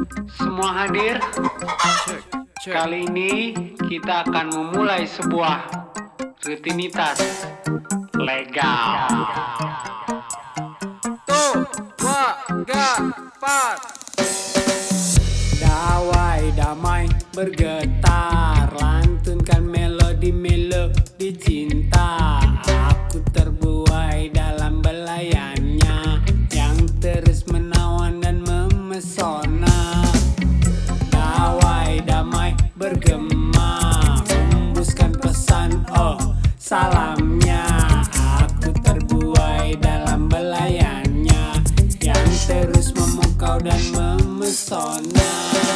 Semua hadir. Kali ini kita akan memulai sebuah rutinitas legal. Tuh, gak, pat. Dawai damai bergetar, lantunkan melodi cinta. Aku terbuai dalam belayannya yang terus menawan dan memesona. Dawai damai bergema, hembuskan pesan salamnya. Aku terbuai dalam belayannya yang terus memukau dan memesona.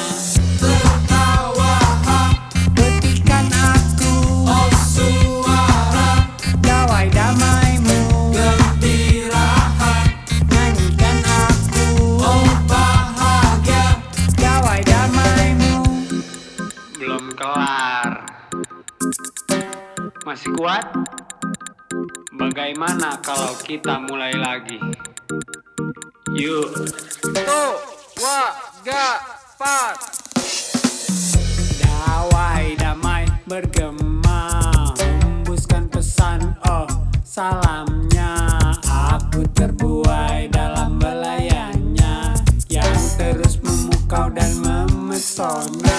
Belum kelar. Masih kuat? Bagaimana kalau kita mulai lagi? Yuk. Tuh, gak, pat. Dawai damai bergema, hembuskan pesan salamnya. Aku terbuai dalam belayannya yang terus memukau dan memesona.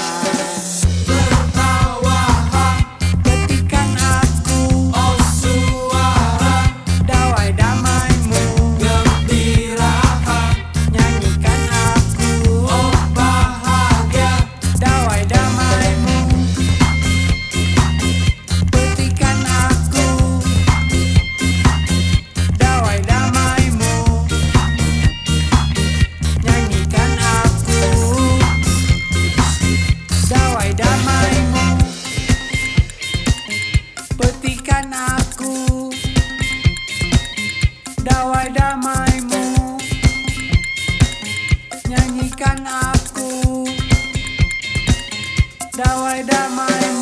Petikan aku, dawai damaimu, nyanyikan aku, dawai damaimu.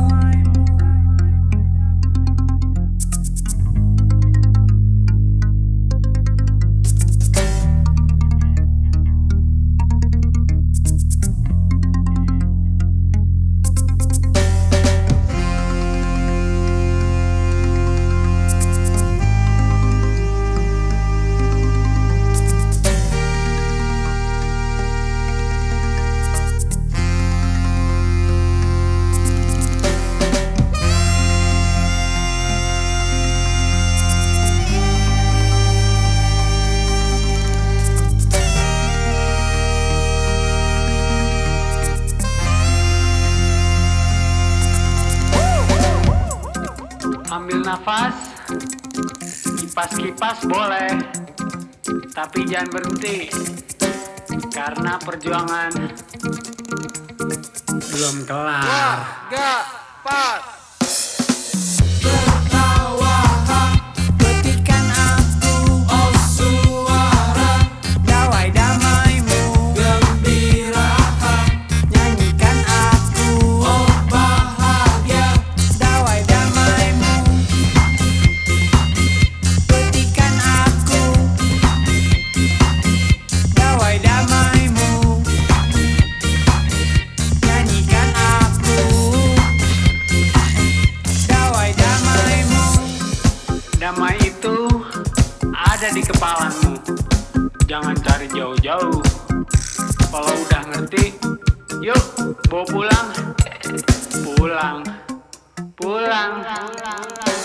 Ambil nafas, kipas-kipas boleh, tapi jangan berhenti, karena perjuangan belum kelar. Gak, pat. Damai itu ada di kepalamu. Jangan cari jauh-jauh. Kalau udah ngerti, yuk bawa pulang. Pulang.